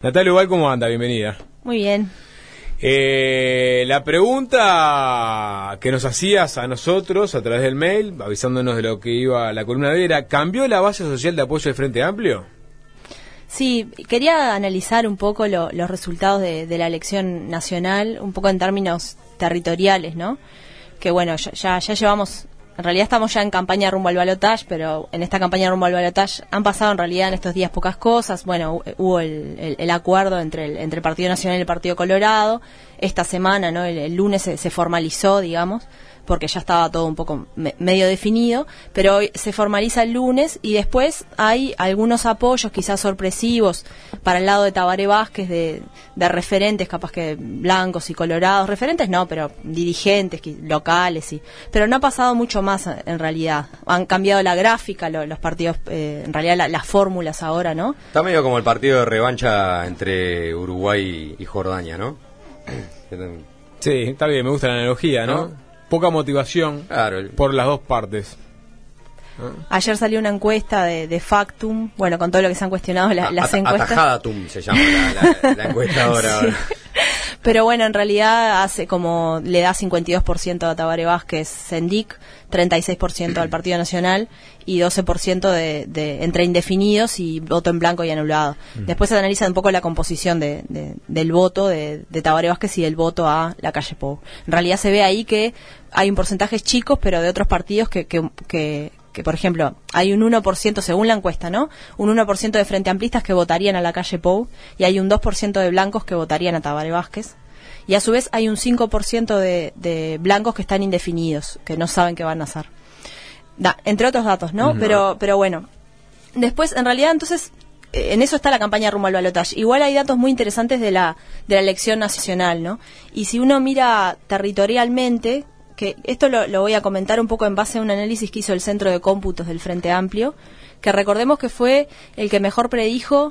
Natalia Ubal, ¿cómo anda? Bienvenida. Muy bien. La pregunta que nos hacías a nosotros a través del mail, avisándonos de lo que iba la columna de era, ¿cambió la base social de apoyo del Frente Amplio? Sí, quería analizar un poco los resultados de la elección nacional, un poco en términos territoriales, ¿no? Que bueno, ya llevamos, en realidad estamos ya en campaña rumbo al balotaje, pero en esta campaña rumbo al balotaje han pasado en realidad en estos días pocas cosas. Bueno, hubo el acuerdo entre el Partido Nacional y el Partido Colorado. Esta semana, ¿no? El lunes se formalizó, digamos, porque ya estaba todo un poco medio definido, pero hoy se formaliza el lunes y después hay algunos apoyos quizás sorpresivos para el lado de Tabaré Vázquez de referentes, capaz que blancos y colorados, referentes no, pero dirigentes locales, pero no ha pasado mucho más en realidad. Han cambiado la gráfica, los partidos, en realidad las fórmulas ahora, ¿no? Está medio como el partido de revancha entre Uruguay y Jordania, ¿no? Sí, está bien, me gusta la analogía, ¿no? Poca motivación, claro, por las dos partes. Ayer salió una encuesta de Factum, bueno, con todo lo que se han cuestionado las encuestas. Atajadatum se llama la encuesta ahora. Sí. Pero bueno, en realidad hace como le da 52% a Tabaré Vázquez Sendic, 36% al Partido Nacional y 12% de entre indefinidos y voto en blanco y anulado. Después se analiza un poco la composición del voto de Tabaré Vázquez y el voto a la calle Pou. En realidad se ve ahí que hay un porcentaje chicos, pero de otros partidos que por ejemplo, hay un 1%, según la encuesta, ¿no? Un 1% de frente amplistas que votarían a la calle Pou y hay un 2% de blancos que votarían a Tabaré Vázquez. Y a su vez hay un 5% de blancos que están indefinidos, que no saben qué van a hacer. Entre otros datos, ¿no? Pero bueno. Después, en realidad, entonces, en eso está la campaña rumbo al balotaje. Igual hay datos muy interesantes de la elección nacional, ¿no? Y si uno mira territorialmente, que esto lo voy a comentar un poco en base a un análisis que hizo el Centro de Cómputos del Frente Amplio, que recordemos que fue el que mejor predijo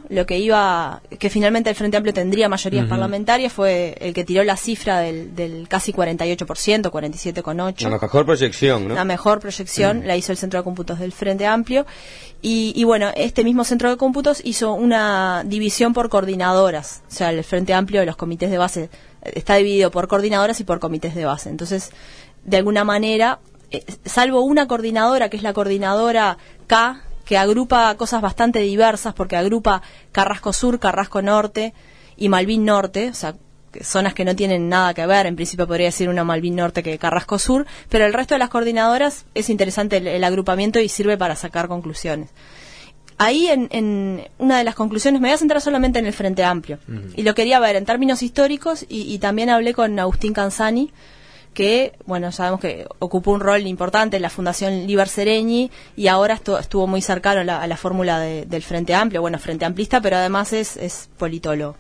que finalmente el Frente Amplio tendría mayorías parlamentarias, fue el que tiró la cifra del casi 48%, 47,8%. La mejor proyección, ¿no? La mejor proyección la hizo el Centro de Cómputos del Frente Amplio. Y bueno, este mismo Centro de Cómputos hizo una división por coordinadoras. O sea, el Frente Amplio de los comités de base está dividido por coordinadoras y por comités de base. Entonces, de alguna manera, salvo una coordinadora, que es la coordinadora K, que agrupa cosas bastante diversas, porque agrupa Carrasco Sur, Carrasco Norte y Malvin Norte, o sea, zonas que no tienen nada que ver. En principio podría decir una Malvin Norte que Carrasco Sur, pero el resto de las coordinadoras es interesante el agrupamiento y sirve para sacar conclusiones. Ahí en una de las conclusiones, me voy a centrar solamente en el Frente Amplio, y lo quería ver en términos históricos, y también hablé con Agustín Canzani, que, bueno, sabemos que ocupó un rol importante en la Fundación Liber Seregni y ahora estuvo muy cercano a la fórmula del Frente Amplio, bueno, Frente Amplista, pero además es politólogo.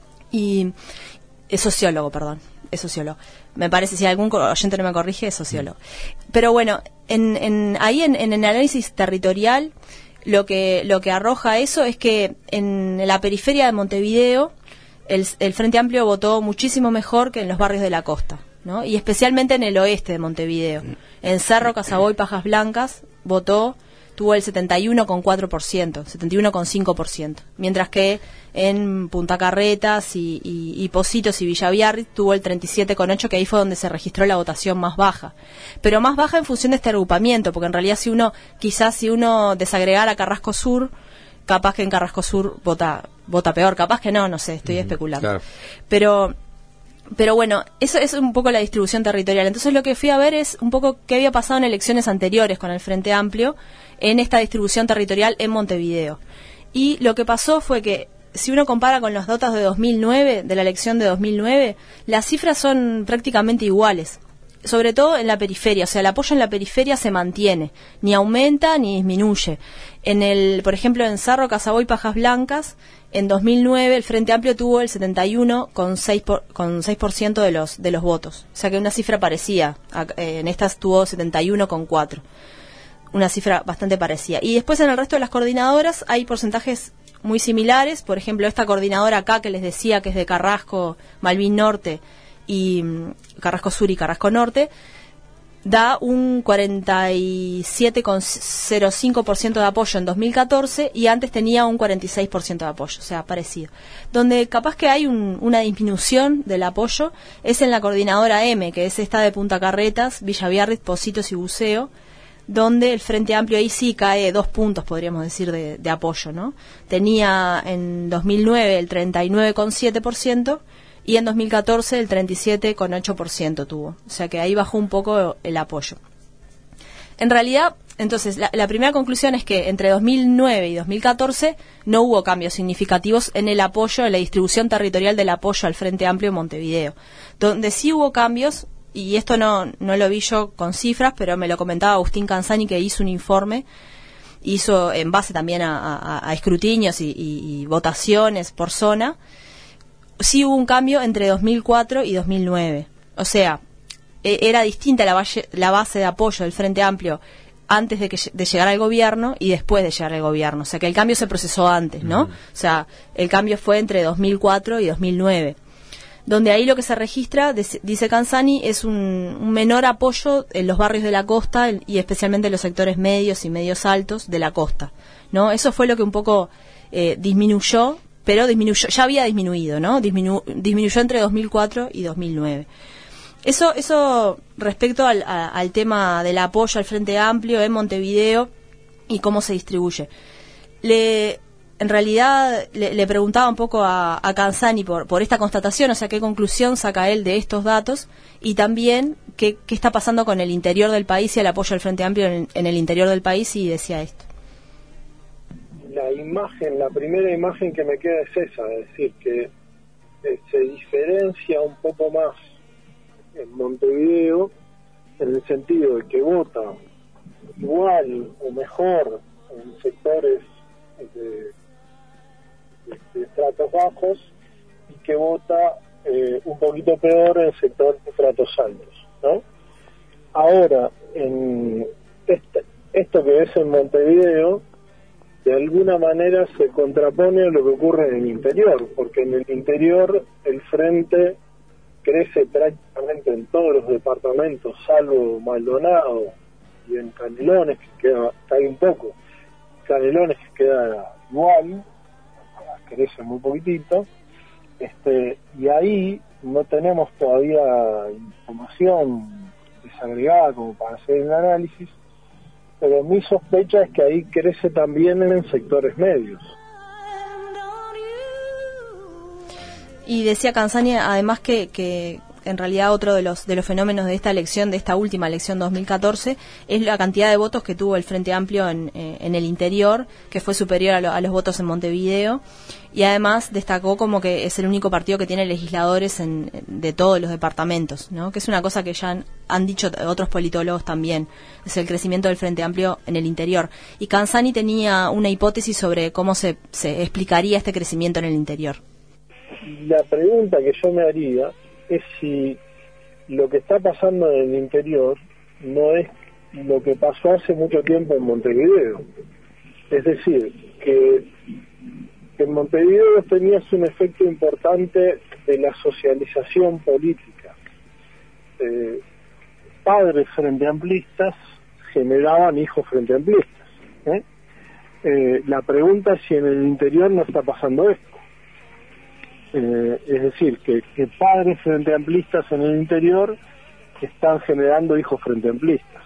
Y es sociólogo. Me parece, si algún oyente no me corrige, es sociólogo. Pero bueno, ahí en el análisis territorial, lo que arroja eso es que en la periferia de Montevideo, el Frente Amplio votó muchísimo mejor que en los barrios de la costa, ¿no? Y especialmente en el oeste de Montevideo. En Cerro, Casaboy, Pajas Blancas, tuvo el 71,4%, 71,5%, mientras que en Punta Carretas y Positos y Villaviarri tuvo el 37,8%, que ahí fue donde se registró la votación más baja. Pero más baja en función de este agrupamiento, porque en realidad si uno desagregara Carrasco Sur, capaz que en Carrasco Sur vota peor, capaz que no sé, estoy especulando. Claro. Pero bueno, eso es un poco la distribución territorial. Entonces lo que fui a ver es un poco qué había pasado en elecciones anteriores con el Frente Amplio en esta distribución territorial en Montevideo. Y lo que pasó fue que, si uno compara con los datos de 2009, de la elección de 2009, las cifras son prácticamente iguales. Sobre todo en la periferia, o sea, el apoyo en la periferia se mantiene, ni aumenta ni disminuye. Por ejemplo, en Cerro, Casaboy, Pajas Blancas, en 2009 el Frente Amplio tuvo el 71,6% de los votos. O sea que una cifra parecida. En estas tuvo 71,4%. Una cifra bastante parecida. Y después en el resto de las coordinadoras hay porcentajes muy similares. Por ejemplo, esta coordinadora acá que les decía que es de Carrasco, Malvin Norte y Carrasco Sur y Carrasco Norte, da un 47,05% de apoyo en 2014 y antes tenía un 46% de apoyo, o sea, parecido. Donde capaz que hay una disminución del apoyo es en la coordinadora M, que es esta de Punta Carretas, Villa Biarritz, Pocitos y Buceo, donde el Frente Amplio ahí sí cae 2 puntos, podríamos decir, de apoyo, ¿no? Tenía en 2009 el 39,7%, y en 2014 el 37,8% tuvo. O sea que ahí bajó un poco el apoyo. En realidad, entonces, la primera conclusión es que entre 2009 y 2014 no hubo cambios significativos en el apoyo, en la distribución territorial del apoyo al Frente Amplio en Montevideo. Donde sí hubo cambios, y esto no lo vi yo con cifras, pero me lo comentaba Agustín Canzani, que hizo un informe, hizo en base también a escrutinios y votaciones por zona. Sí hubo un cambio entre 2004 y 2009. O sea, era distinta la base de apoyo del Frente Amplio antes de llegar al gobierno y después de llegar al gobierno. O sea, que el cambio se procesó antes, ¿no? O sea, el cambio fue entre 2004 y 2009. Donde ahí lo que se registra, dice Canzani, es un menor apoyo en los barrios de la costa y especialmente en los sectores medios y medios altos de la costa, ¿no? Eso fue lo que un poco disminuyó, pero ya había disminuido, ¿no? Disminuyó entre 2004 y 2009. Eso respecto al tema del apoyo al Frente Amplio en Montevideo y cómo se distribuye. En realidad le preguntaba un poco a Canzani por esta constatación, o sea, qué conclusión saca él de estos datos y también qué está pasando con el interior del país y el apoyo al Frente Amplio en el interior del país, y decía esto. La primera imagen que me queda es esa, es decir, que se diferencia un poco más en Montevideo en el sentido de que vota igual o mejor en sectores de estratos bajos y que vota un poquito peor en sectores de estratos altos, ¿no? Ahora, en esto que ves en Montevideo, de alguna manera se contrapone a lo que ocurre en el interior, porque en el interior el frente crece prácticamente en todos los departamentos, salvo Maldonado y en Canelones, que cae un poco. Canelones queda igual, crece muy poquitito, y ahí no tenemos todavía información desagregada como para hacer el análisis, pero mi sospecha es que ahí crece también en sectores medios. Y decía Canzani además que en realidad otro de los fenómenos de esta elección, de esta última elección 2014, es la cantidad de votos que tuvo el Frente Amplio en el interior, que fue superior a los votos en Montevideo, y además destacó como que es el único partido que tiene legisladores de todos los departamentos, ¿no? Que es una cosa que ya han dicho otros politólogos también, es el crecimiento del Frente Amplio en el interior. Y Canzani tenía una hipótesis sobre cómo se explicaría este crecimiento en el interior. La pregunta que yo me haría es si lo que está pasando en el interior no es lo que pasó hace mucho tiempo en Montevideo. Es decir, que en Montevideo tenías un efecto importante de la socialización política. Padres freneamplistas generaban hijos freneamplistas. La pregunta es si en el interior no está pasando esto. Es decir, que padres freneamplistas en el interior están generando hijos freneamplistas.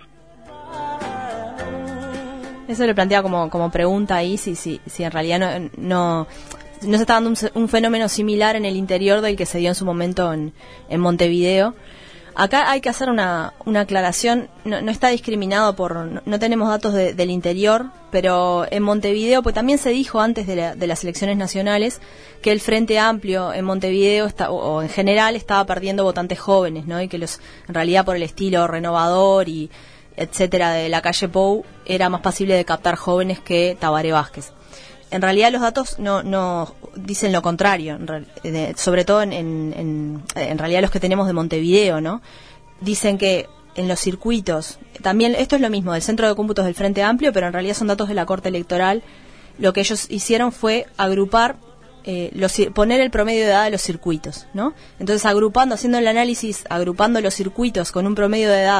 Eso le plantea como pregunta ahí, si en realidad no se está dando un fenómeno similar en el interior del que se dio en su momento en Montevideo. Acá hay que hacer una aclaración, no está discriminado no tenemos datos del interior, pero en Montevideo, pues también se dijo antes de las elecciones nacionales que el Frente Amplio en Montevideo o en general estaba perdiendo votantes jóvenes, ¿no? Y que en realidad por el estilo renovador y etcétera de la calle Pou era más pasible de captar jóvenes que Tabaré Vázquez. En realidad los datos no dicen lo contrario, sobre todo en realidad los que tenemos de Montevideo, ¿no? Dicen que en los circuitos, también esto es lo mismo del Centro de Cómputos del Frente Amplio, pero en realidad son datos de la Corte Electoral. Lo que ellos hicieron fue agrupar, poner el promedio de edad de los circuitos, ¿no? Entonces haciendo el análisis, agrupando los circuitos con un promedio de edad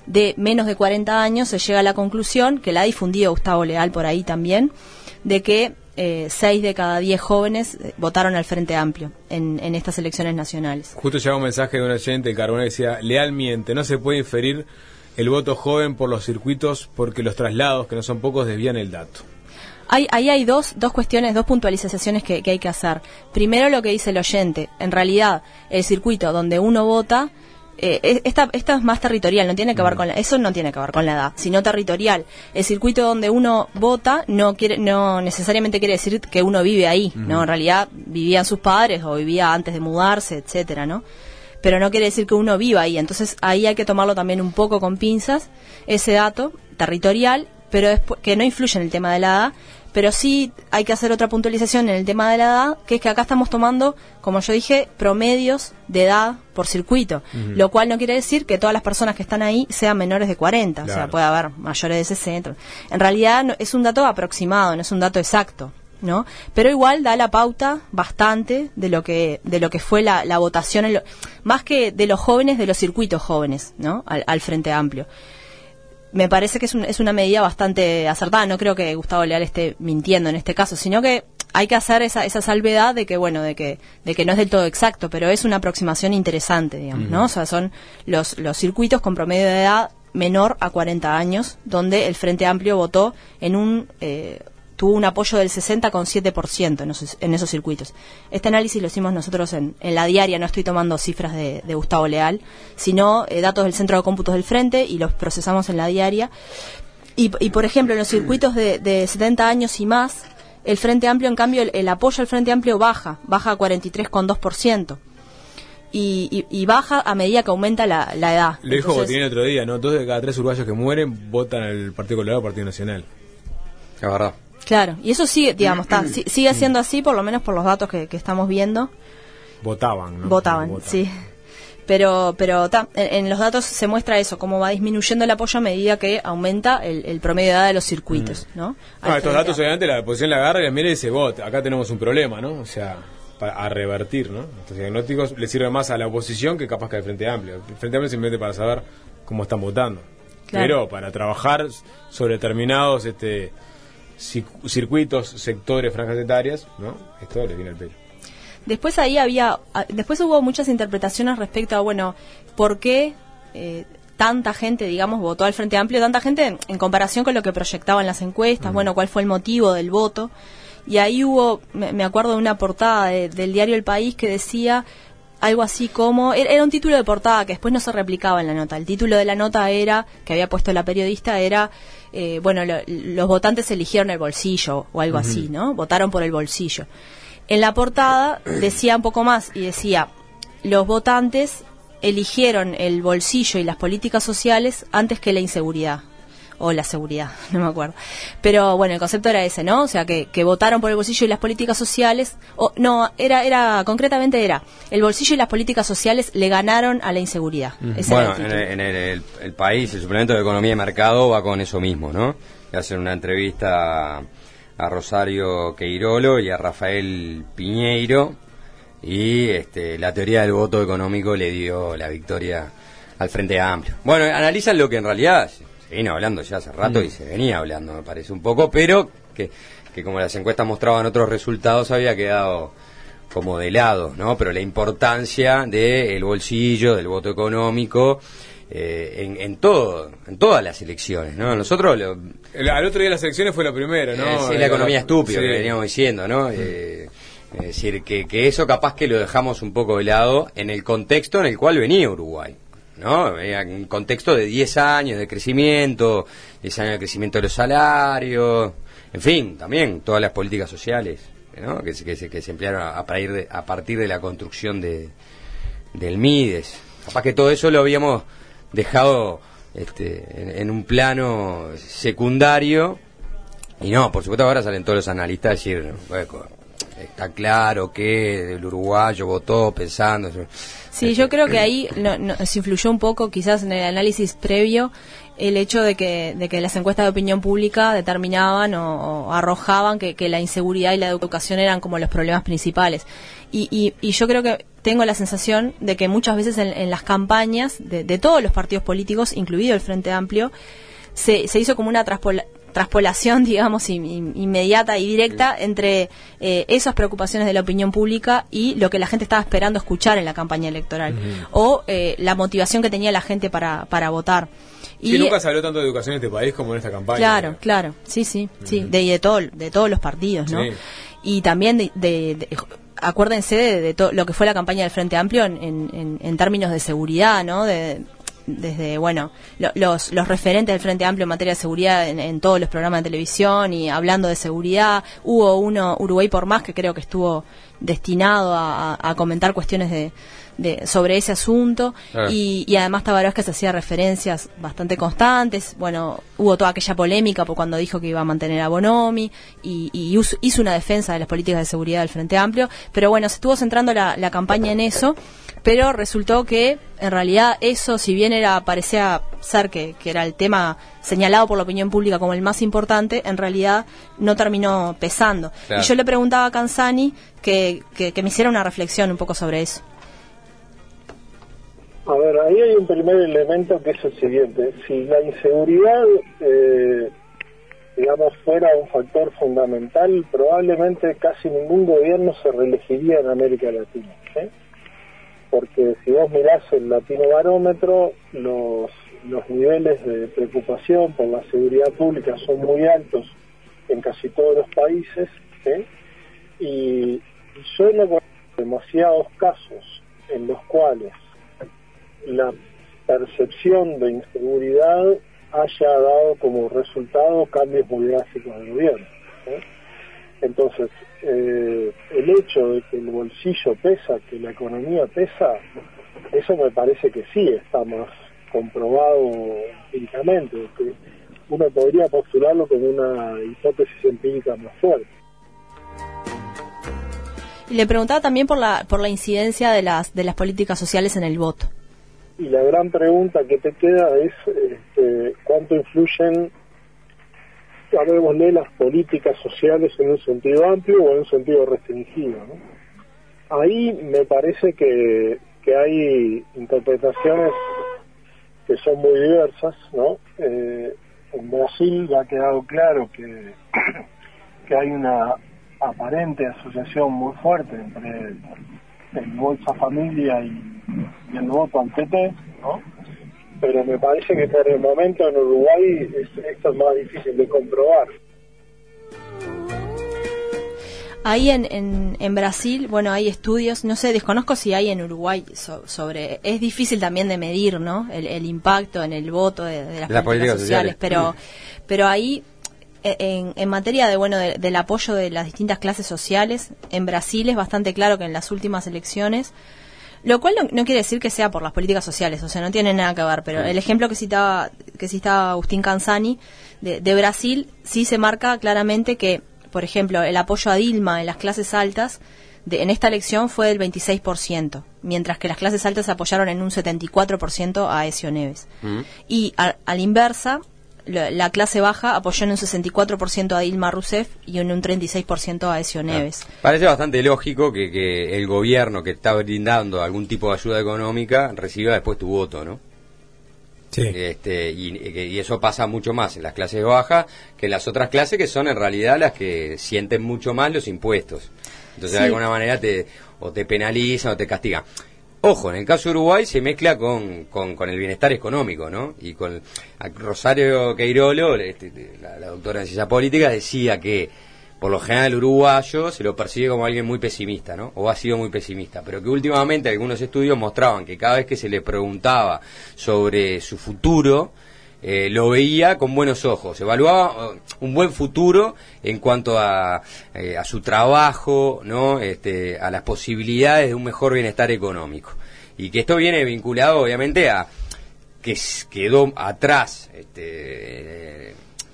de menos de 40 años, se llega a la conclusión, que la ha difundido Gustavo Leal por ahí también, de que 6 de cada 10 jóvenes votaron al Frente Amplio en estas elecciones nacionales. Justo llegaba un mensaje de un oyente, el Carbonell, decía: Leal miente, no se puede inferir el voto joven por los circuitos porque los traslados, que no son pocos, desvían el dato. Ahí hay dos cuestiones, dos puntualizaciones que hay que hacer. Primero, lo que dice el oyente. En realidad, el circuito donde uno vota, esta es más territorial, no tiene que ver con eso no tiene que ver con la edad, sino territorial. El circuito donde uno vota no necesariamente quiere decir que uno vive ahí, ¿no? En realidad vivían sus padres o vivía antes de mudarse, etcétera, ¿no? Pero no quiere decir que uno viva ahí. Entonces ahí hay que tomarlo también un poco con pinzas, ese dato territorial, pero que no influye en el tema de la edad. Pero sí hay que hacer otra puntualización en el tema de la edad, que es que acá estamos tomando, como yo dije, promedios de edad por circuito, lo cual no quiere decir que todas las personas que están ahí sean menores de 40, claro. O sea, puede haber mayores de 60. En realidad es un dato aproximado, no es un dato exacto, ¿no? Pero igual da la pauta bastante de lo que fue la votación, más que de los jóvenes, de los circuitos jóvenes, ¿no? Al Frente Amplio. Me parece que es una medida bastante acertada. No creo que Gustavo Leal esté mintiendo en este caso, sino que hay que hacer esa salvedad de que bueno, de que no es del todo exacto, pero es una aproximación interesante, digamos, ¿no? O sea, son los circuitos con promedio de edad menor a 40 años, donde el Frente Amplio votó tuvo un apoyo del 60,7% en esos circuitos. Este análisis lo hicimos nosotros en la diaria, no estoy tomando cifras de Gustavo Leal, sino datos del Centro de Cómputos del Frente, y los procesamos en la diaria. Y por ejemplo, en los circuitos de 70 años y más, el Frente Amplio, en cambio, el apoyo al Frente Amplio baja a 43,2%. Y baja a medida que aumenta la edad. Lo dijo Botín el otro día, ¿no? 2 de cada 3 uruguayos que mueren votan al Partido Colorado, Partido Nacional. La verdad. Claro, y eso sigue, digamos, sigue siendo así, por lo menos por los datos que estamos viendo. Votaban, ¿no? Votaban, sí. Pero en los datos se muestra eso, cómo va disminuyendo el apoyo a medida que aumenta el promedio de edad de los circuitos, ¿no? Estos datos, obviamente, la oposición la agarra y la mira y dice: acá tenemos un problema, ¿no? O sea, a revertir, ¿no? Estos diagnósticos le sirven más a la oposición que capaz que al Frente Amplio. El Frente Amplio simplemente para saber cómo están votando. Claro. Pero para trabajar sobre determinados circuitos, sectores, franjas etarias, ¿no? Esto les viene al pelo. Después hubo muchas interpretaciones respecto a, bueno, ¿por qué tanta gente, digamos, votó al Frente Amplio? Tanta gente en comparación con lo que proyectaban las encuestas, bueno, ¿cuál fue el motivo del voto? Y ahí me acuerdo de una portada del diario El País que decía algo así como, era un título de portada que después no se replicaba en la nota. El título de la nota que había puesto la periodista era, los votantes eligieron el bolsillo o algo así, ¿no? Votaron por el bolsillo. En la portada decía un poco más y decía: los votantes eligieron el bolsillo y las políticas sociales antes que la inseguridad. O la seguridad, no me acuerdo. Pero bueno, el concepto era ese, ¿no? O sea, que votaron por el bolsillo y las políticas sociales. Concretamente era, el bolsillo y las políticas sociales le ganaron a la inseguridad. Bueno, en el País, el suplemento de Economía y Mercado va con eso mismo, ¿no? Le hacen una entrevista a Rosario Queirolo y a Rafael Piñeiro, y la teoría del voto económico le dio la victoria al Frente Amplio. Bueno, analizan lo que en realidad se vino hablando ya hace rato y se venía hablando, me parece un poco, pero que como las encuestas mostraban otros resultados, había quedado como de lado, ¿no? Pero la importancia del bolsillo, del voto económico, en todas las elecciones, ¿no? Nosotros al otro día de las elecciones fue lo primero, ¿no? La economía estúpida, que veníamos diciendo, ¿no? Es decir, que eso capaz que lo dejamos un poco de lado en el contexto en el cual venía Uruguay, ¿no? En un contexto de 10 años de crecimiento, 10 años de crecimiento de los salarios, en fin, también todas las políticas sociales, ¿no? que se emplearon a partir de la construcción del MIDES. Capaz que todo eso lo habíamos dejado en un plano secundario, y no, por supuesto ahora salen todos los analistas a decir, está claro que el uruguayo votó pensando. Sí, yo creo que ahí se influyó un poco, quizás en el análisis previo, el hecho de que las encuestas de opinión pública determinaban o arrojaban que la inseguridad y la educación eran como los problemas principales. Y yo creo que tengo la sensación de que muchas veces en las campañas de todos los partidos políticos, incluido el Frente Amplio, se hizo como una traspolación, digamos, inmediata y directa entre esas preocupaciones de la opinión pública y lo que la gente estaba esperando escuchar en la campaña electoral, o la motivación que tenía la gente para votar. Sí, y nunca se habló tanto de educación en este país como en esta campaña. Claro, sí, de todos los partidos, ¿no? Sí. Y también acuérdense de todo lo que fue la campaña del Frente Amplio en términos de seguridad, ¿no? Desde, bueno, los referentes del Frente Amplio en materia de seguridad en todos los programas de televisión y hablando de seguridad. Hubo uno, Uruguay por Más, que creo que estuvo destinado a comentar cuestiones sobre ese asunto, y además Tabaré Vázquez hacía referencias bastante constantes. Bueno, hubo toda aquella polémica por cuando dijo que iba a mantener a Bonomi y hizo una defensa de las políticas de seguridad del Frente Amplio, pero bueno, se estuvo centrando la campaña en eso, pero resultó que en realidad eso, si bien parecía ser que era el tema señalado por la opinión pública como el más importante, en realidad no terminó pesando. Claro. Y yo le preguntaba a Canzani que me hiciera una reflexión un poco sobre eso. A ver, ahí hay un primer elemento que es el siguiente. Si la inseguridad, digamos, fuera un factor fundamental, probablemente casi ningún gobierno se reelegiría en América Latina, ¿sí? Porque si vos mirás el Latino Barómetro, los niveles de preocupación por la seguridad pública son muy altos en casi todos los países, ¿sí? Y yo no conozco demasiados casos en los cuales la percepción de inseguridad haya dado como resultado cambios muy drásticos del gobierno, ¿sí? Entonces, el hecho de que el bolsillo pesa, que la economía pesa, eso me parece que sí está más comprobado empíricamente, que uno podría postularlo como una hipótesis empírica más fuerte. Y le preguntaba también por la incidencia de las políticas sociales en el voto. Y la gran pregunta que te queda es cuánto influyen, llamémosle, las políticas sociales en un sentido amplio o en un sentido restringido, ¿no? Ahí me parece que hay interpretaciones que son muy diversas, ¿no? En Brasil ya ha quedado claro que hay una aparente asociación muy fuerte entre el Bolsa Familia y el voto al PT, ¿no? Pero me parece que por el momento en Uruguay esto es más difícil de comprobar. Ahí en Brasil, bueno, hay estudios, no sé, desconozco si hay en Uruguay sobre, es difícil también de medir, ¿no? El impacto en el voto de las políticas sociales, pero ahí en materia del apoyo de las distintas clases sociales, en Brasil es bastante claro que en las últimas elecciones, lo cual no quiere decir que sea por las políticas sociales, o sea, no tiene nada que ver, pero el ejemplo que citaba Agustín Canzani de Brasil, sí se marca claramente que, por ejemplo, el apoyo a Dilma en las clases altas en esta elección fue del 26%, mientras que las clases altas apoyaron en un 74% a Aécio Neves. Y a la inversa, la clase baja apoyó en un 64% a Dilma Rousseff y en un 36% a Aécio Neves. Parece bastante lógico que el gobierno que está brindando algún tipo de ayuda económica reciba después tu voto, ¿no? Sí. Y eso pasa mucho más en las clases bajas que en las otras clases, que son en realidad las que sienten mucho más los impuestos. Entonces, de alguna manera te penalizan o te castigan. Ojo, en el caso de Uruguay se mezcla con el bienestar económico, ¿no? Y con Rosario Queirolo, la doctora en ciencia política, decía que por lo general el uruguayo se lo percibe como alguien muy pesimista, ¿no? O ha sido muy pesimista, pero que últimamente algunos estudios mostraban que cada vez que se le preguntaba sobre su futuro, lo veía con buenos ojos, evaluaba un buen futuro en cuanto a su trabajo, ¿no? A las posibilidades de un mejor bienestar económico, y que esto viene vinculado obviamente a que quedó atrás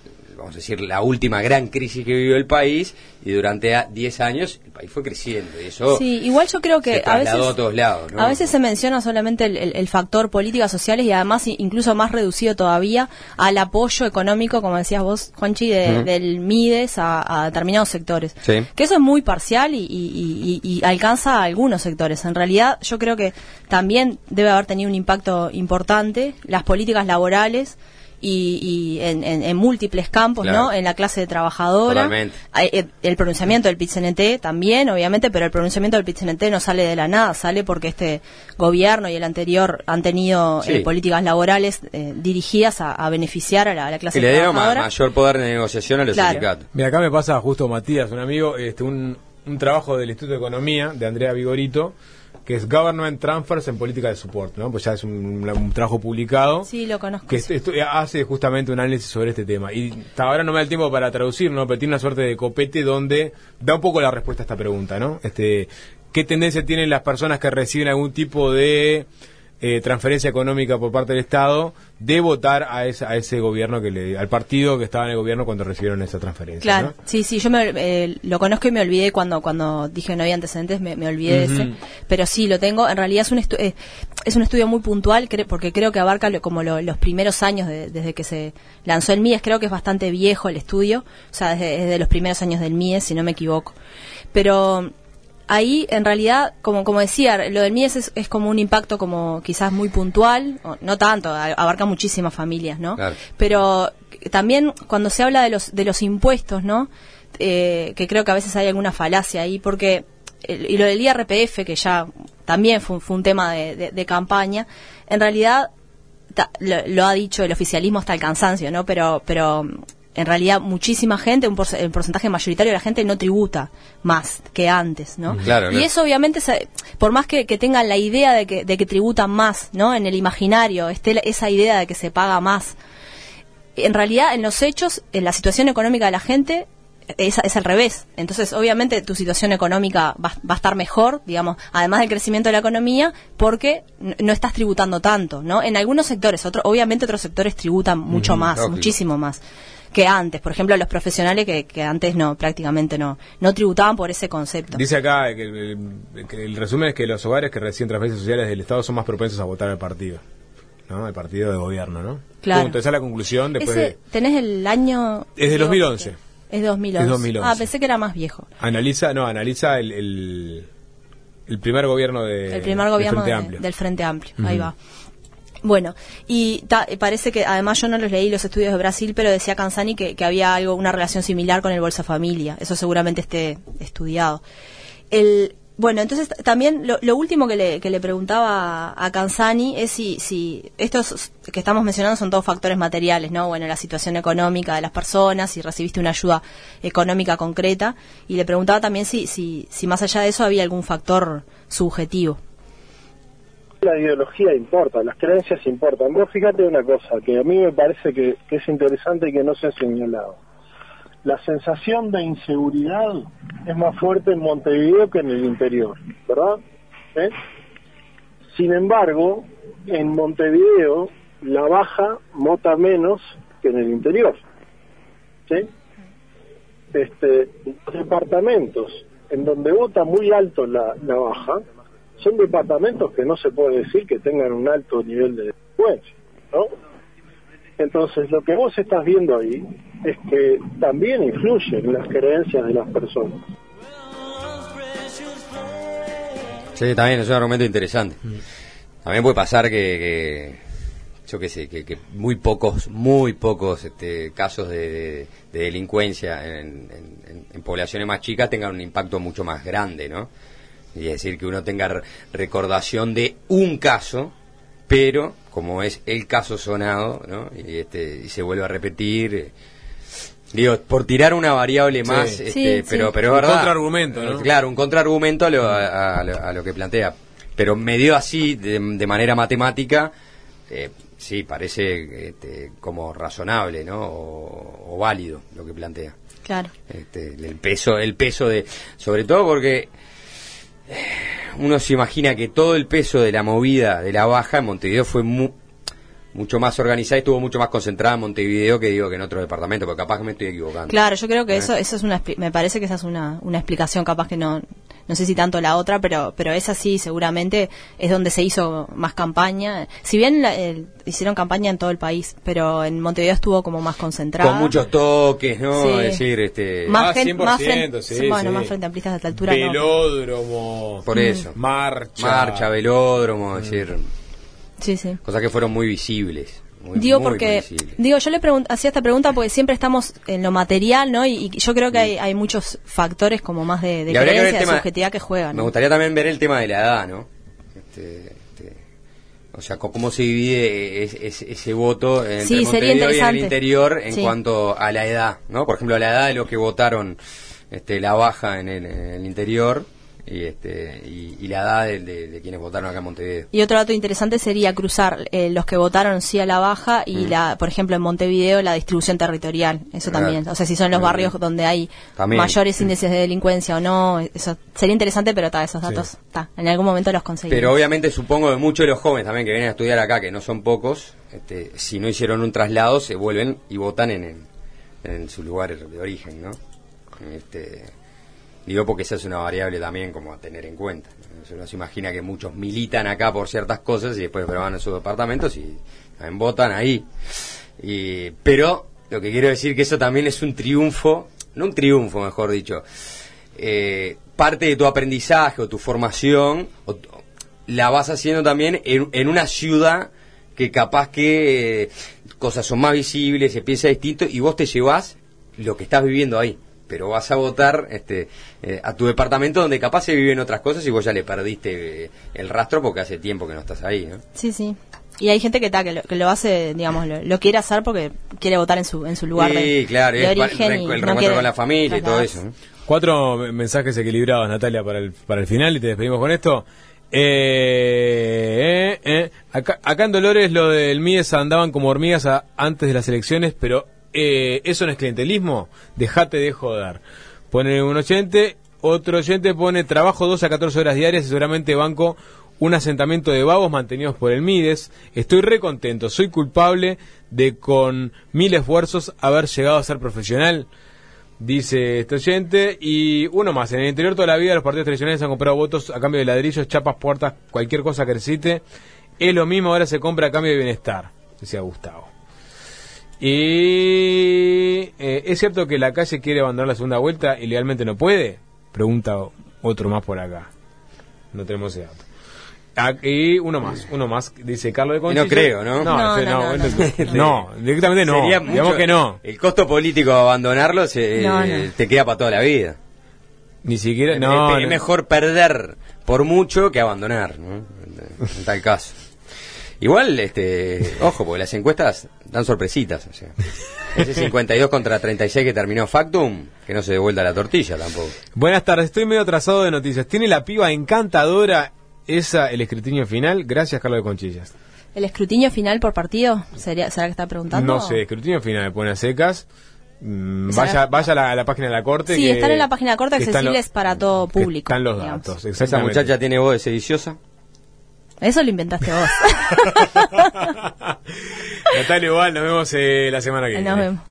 vamos a decir, la última gran crisis que vivió el país, y durante 10 años el país fue creciendo, y eso sí, igual yo creo que a todos lados, ¿no? A veces se menciona solamente el factor políticas sociales, y además incluso más reducido todavía al apoyo económico, como decías vos, Juanchi, del MIDES a determinados sectores. Sí. Que eso es muy parcial y alcanza a algunos sectores. En realidad yo creo que también debe haber tenido un impacto importante las políticas laborales y en múltiples campos, claro, ¿no? En la clase trabajadora. Totalmente. El pronunciamiento del PIT-CNT también, obviamente, pero el pronunciamiento del PIT-CNT no sale de la nada, sale porque este gobierno y el anterior han tenido políticas laborales dirigidas a beneficiar a la clase trabajadora. Y le dieron mayor poder de negociación a los sindicatos. Mira, acá me pasa justo Matías, un amigo, un trabajo del Instituto de Economía de Andrea Vigorito, que es Government Transfers en Política de Support, ¿no? Pues ya es un trabajo publicado. Sí, lo conozco. Que hace justamente un análisis sobre este tema. Y hasta ahora no me da el tiempo para traducir, ¿no? Pero tiene una suerte de copete donde da un poco la respuesta a esta pregunta, ¿no? ¿Qué tendencia tienen las personas que reciben algún tipo de transferencia económica por parte del Estado de votar a ese gobierno al partido que estaba en el gobierno cuando recibieron esa transferencia? Claro, ¿no? sí, yo lo conozco y me olvidé cuando dije que no había antecedentes, me olvidé de ese, pero sí lo tengo. En realidad es un estudio muy puntual, porque creo que abarca como los primeros años desde que se lanzó el MIES. Creo que es bastante viejo el estudio, o sea, desde los primeros años del MIES, si no me equivoco. Pero ahí, en realidad, como decía, lo del MIES es como un impacto como quizás muy puntual, no tanto, abarca muchísimas familias, ¿no? Claro. Pero también cuando se habla de los impuestos, ¿no? Que creo que a veces hay alguna falacia ahí, porque y lo del IRPF, que ya también fue un tema de campaña, en realidad lo ha dicho el oficialismo hasta el cansancio, ¿no? Pero en realidad muchísima gente, un porcentaje mayoritario de la gente no tributa más que antes, ¿no? Claro, y eso obviamente, por más que tengan la idea de que tributan más, ¿no? En el imaginario esa idea de que se paga más, en realidad en los hechos, en la situación económica de la gente es al revés. Entonces obviamente tu situación económica va a estar mejor, digamos, además del crecimiento de la economía, porque no estás tributando tanto, ¿no? En algunos sectores, obviamente otros sectores tributan mucho más, lógico, muchísimo más que antes. Por ejemplo, los profesionales que antes prácticamente no tributaban por ese concepto. Dice acá que el resumen es que los hogares que reciben transferencias sociales del Estado son más propensos a votar al partido, ¿no? Al partido de gobierno, ¿no? Claro. Punto. Esa es la conclusión después ¿Tenés el año? Es de 2011. Es 2011. Es 2011. Ah, pensé que era más viejo. Analiza el primer gobierno del Frente Amplio. Del Frente Amplio. Ahí va. Bueno, y parece que, además yo no los leí los estudios de Brasil, pero decía Canzani que había una relación similar con el Bolsa Familia. Eso seguramente esté estudiado. Bueno, entonces también lo último que le preguntaba a Canzani es si estos que estamos mencionando son todos factores materiales, ¿no? Bueno, la situación económica de las personas, si recibiste una ayuda económica concreta, y le preguntaba también si más allá de eso había algún factor subjetivo. La ideología importa, las creencias importan. Vos fíjate una cosa que a mí me parece que es interesante y que no se ha señalado. La sensación de inseguridad es más fuerte en Montevideo que en el interior, ¿verdad? Sin embargo, en Montevideo la baja vota menos que en el interior, ¿sí? Los departamentos en donde vota muy alto la baja son departamentos que no se puede decir que tengan un alto nivel de delincuencia, ¿no? Entonces, lo que vos estás viendo ahí es que también influye en las creencias de las personas. Sí, también es un argumento interesante. También puede pasar que yo qué sé, que muy pocos casos de delincuencia en poblaciones más chicas tengan un impacto mucho más grande, ¿no? Y es decir, que uno tenga recordación de un caso, pero como es el caso sonado, ¿no? Y se vuelve a repetir, digo, por tirar una variable más, sí. pero es verdad. Un contraargumento, ¿no? Claro, un contraargumento a lo que plantea. Pero medio así, de manera matemática, sí, parece como razonable, ¿no? O válido lo que plantea. Claro. El peso de, sobre todo porque uno se imagina que todo el peso de la movida de la baja en Montevideo fue mucho más organizada y estuvo mucho más concentrada en Montevideo que digo que en otros departamentos, porque capaz que me estoy equivocando. Claro, yo creo que eso es me parece que esa es una explicación, capaz que no sé si tanto la otra, pero esa sí seguramente es donde se hizo más campaña. Si bien hicieron campaña en todo el país, pero en Montevideo estuvo como más concentrada. Con muchos toques, ¿no? Sí. Es decir, más 100%, más frente, sí, bueno, sí. más frente amplistas de esta altura. Velódromo. por eso. Marcha, velódromo, es decir, Sí, sí. cosas que fueron muy visibles. Digo muy porque visibles. yo le hacía esta pregunta porque siempre estamos en lo material, ¿no? Y yo creo que hay muchos factores como más de Y habría que ver creencia, el de tema- subjetividad que juegan. Me ¿no? gustaría también ver el tema de la edad, ¿no? O sea, cómo se divide ese voto entre Sí, sería Montevideo y en el interesante. interior en Sí. cuanto a la edad, ¿no? Por ejemplo, la edad de los que votaron la baja en el interior y la edad de quienes votaron acá en Montevideo. Y otro dato interesante sería cruzar los que votaron sí a la baja y por ejemplo en Montevideo la distribución territorial, eso Claro. también, o sea, si son los barrios donde hay También. mayores índices de delincuencia o no, eso sería interesante, pero esos datos, en algún momento los conseguimos. Pero obviamente supongo que muchos de los jóvenes también que vienen a estudiar acá, que no son pocos, si no hicieron un traslado, se vuelven y votan en su lugar de origen, ¿no? Digo porque esa es una variable también como a tener en cuenta. Uno se imagina que muchos militan acá por ciertas cosas y después van a sus departamentos y también votan ahí. Pero lo que quiero decir que eso también es un triunfo, no un triunfo mejor dicho, parte de tu aprendizaje o tu formación la vas haciendo también en una ciudad que capaz que cosas son más visibles, se piensa distinto y vos te llevás lo que estás viviendo ahí. Pero vas a votar a tu departamento donde capaz se viven otras cosas y vos ya le perdiste el rastro porque hace tiempo que no estás ahí, ¿no? Sí, sí. Y hay gente que lo hace, digamos, lo quiere hacer porque quiere votar en su lugar Sí, claro, de es origen. el y reencuentro no quiere con la familia y todo trasladarse. eso, ¿no? 4 mensajes equilibrados, Natalia, para el final y te despedimos con esto. Acá en Dolores lo del Mies andaban como hormigas antes de las elecciones, pero eso no es clientelismo, dejate de joder. Pone un oyente, otro oyente pone trabajo 12 a 14 horas diarias y seguramente banco un asentamiento de vagos mantenidos por el Mides. Estoy re contento, soy culpable de con 1000 esfuerzos haber llegado a ser profesional, dice este oyente. Y uno más, en el interior toda la vida los partidos tradicionales han comprado votos a cambio de ladrillos, chapas, puertas, cualquier cosa que necesite. Es lo mismo, ahora se compra a cambio de bienestar, decía Gustavo. Y ¿es cierto que la calle quiere abandonar la segunda vuelta y legalmente no puede? Pregunta otro más por acá. No tenemos ese dato. Y uno más, dice Carlos de Conchilla. No creo, ¿no? No, directamente no. Sería Digamos mucho- que no. El costo político de abandonarlo te queda para toda la vida. Ni siquiera. Es mejor perder por mucho que abandonar, ¿no? En tal caso. Igual, ojo, porque las encuestas dan sorpresitas, o sea. Ese 52 contra 36 que terminó Factum, que no se devuelva la tortilla tampoco. Buenas tardes, estoy medio atrasado de noticias. ¿Tiene la piba encantadora el escrutinio final? Gracias, Carlos de Conchillas. ¿El escrutinio final por partido? ¿Será que está preguntando? No sé, escrutinio final me pone a secas. Vaya a la página de la Corte. Sí, que están en la página de la Corte, que están accesibles para todo público. Están los digamos. datos, ¿Esa exactamente. muchacha tiene voz de sediciosa? Eso lo inventaste vos. Natalia, igual, nos vemos la semana que viene. Nos vemos.